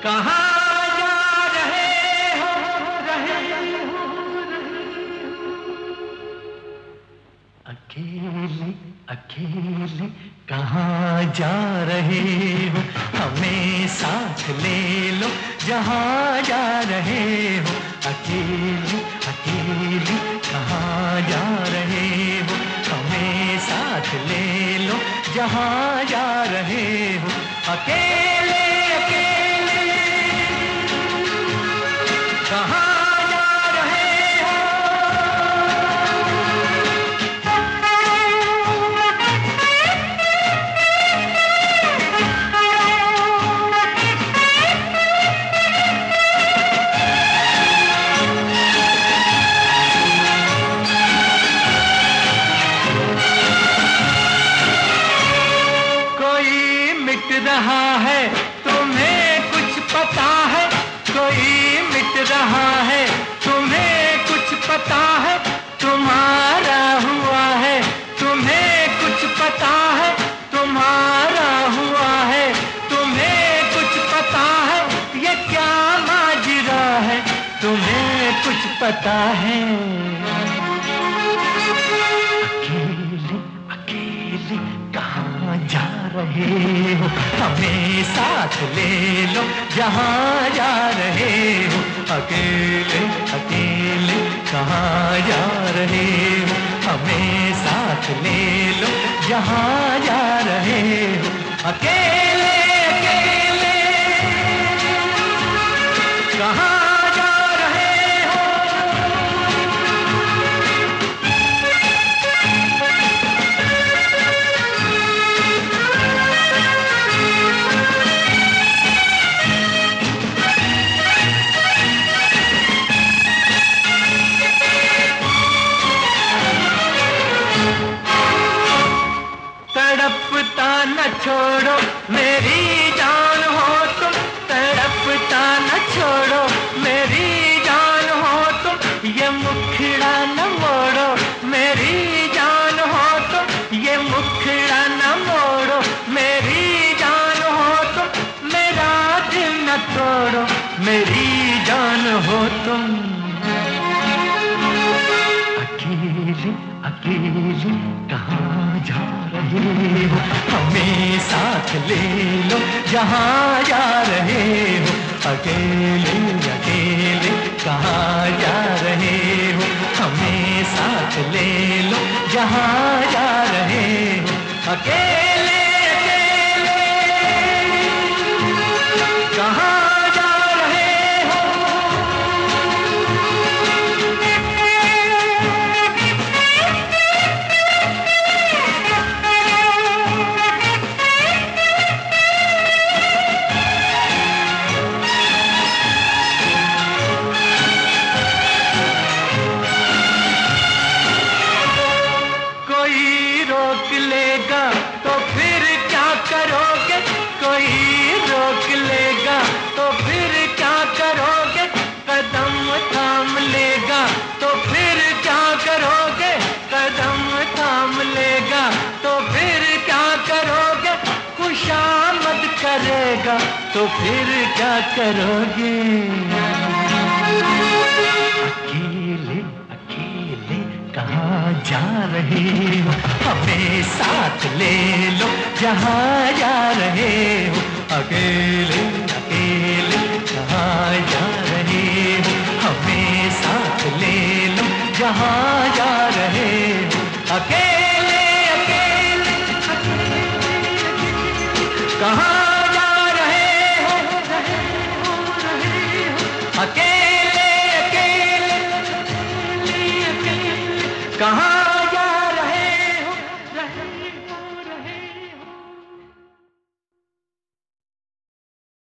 कहाँ जा रहे हो, रहे हो, अकेले अकेले कहाँ जा रहे हो, हमें साथ ले लो जहाँ जा रहे हो। अकेले अकेले कहाँ जा रहे हो, हमें साथ ले लो जहाँ जा रहे हो। अकेले अकेले कहाँ रहा है, तुम्हें कुछ पता है, कोई मिट रहा है, तुम्हें कुछ पता है, तुम्हारा हुआ है, तुम्हें कुछ पता है, तुम्हारा हुआ है, तुम्हें कुछ पता है, ये क्या माजरा है, तुम्हें कुछ पता है। अकेले अकेले कहाँ जा रहे हो, हमें साथ ले लो जहाँ जा रहे हो। अकेले अकेले कहाँ जा रहे हो, हमें साथ ले लो जहाँ जा रहे हो। अकेले अकेले कहाँ तड़पता न छोड़ो मेरी जान हो तुम, तड़पता न छोड़ो मेरी जान हो तुम, ये मुखड़ा न मोड़ो मेरी जान हो तुम, ये मुखड़ा न मोड़ो मेरी जान हो तुम, मेरा दिल न तोड़ो मेरी जान हो तुम। अकेले अकेले कहाँ जा रहे हो, हमें साथ ले लो जहाँ जा रहे हो। अकेले अकेले कहाँ जा रहे हो, हमें साथ ले लो जहाँ जा रहे हो। अकेले अकेले कहाँ रोक लेगा तो फिर क्या करोगे, कोई रोक लेगा तो फिर क्या करोगे, कदम थाम लेगा तो फिर क्या करोगे, कदम थाम लेगा तो फिर क्या करोगे, खुशामद करेगा तो फिर क्या करोगे। अकेले अकेले कहाँ जा रहे हो, हमें साथ ले लो जहाँ जा रहे हो। अकेले अकेले कहाँ जा रहे हो, हमें साथ ले लो जहाँ जा रहे हो। अकेले अकेले कहाँ